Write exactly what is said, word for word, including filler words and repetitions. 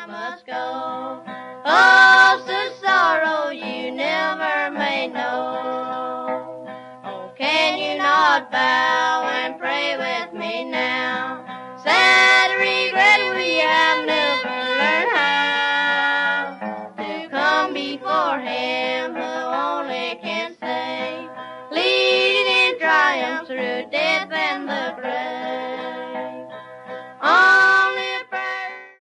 must go. Oh, such sorrow you never may know. Oh, can you not bow and pray with me now? Sad regret we have never learned how to come before Him who only can save, leading in triumph through death and the grave.